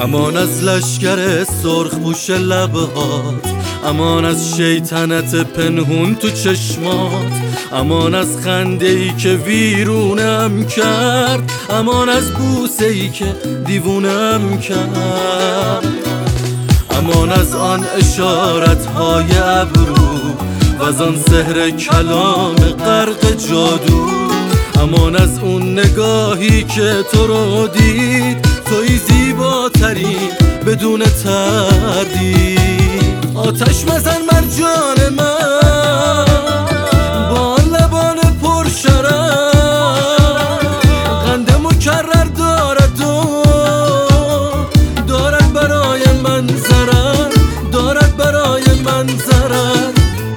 امان از لشگر سرخپوش لبهات، امان از شیطنت پنهون تو چشمات، امان از خنده‌ای که ویرونم کرد، امان از بوسه‌ای که دیوونم کرد، امان از آن اشارت‌های ابرو و از آن سحر کلام غرق جادو، امان از اون نگاهی که تو رو دید، توی زیباترین بدون تردید. آتش مزن مرجان من با لبان پر شرر، قند مکرر دارد و دارد برای من ضرر، دارد برای من ضرر.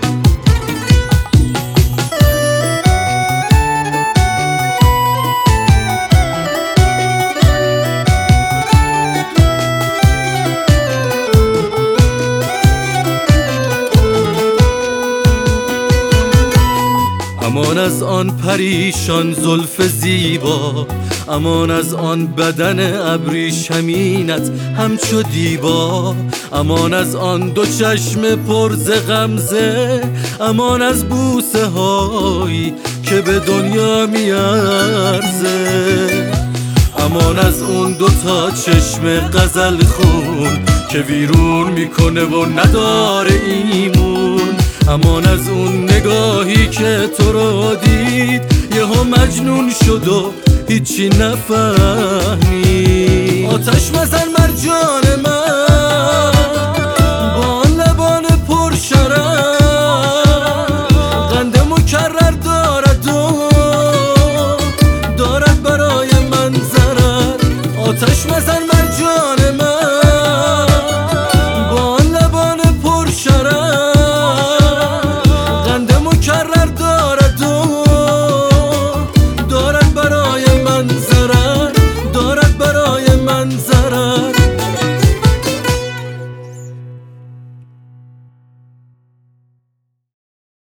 امان از آن پریشان زلف زیبا، امان از آن بدن ابریشمینت همچو دیبا، امان از آن دو چشم پر ز غمزه، امان از بوسه هایی که به دنیا میارزه، امان از اون دوتا چشم غزل خون که ویرون میکنه و نداره ایمون، امان از اون نگاهی که تو رو دید، یهو مجنون شد و هیچی نفهمید. آتش مزن مرجان من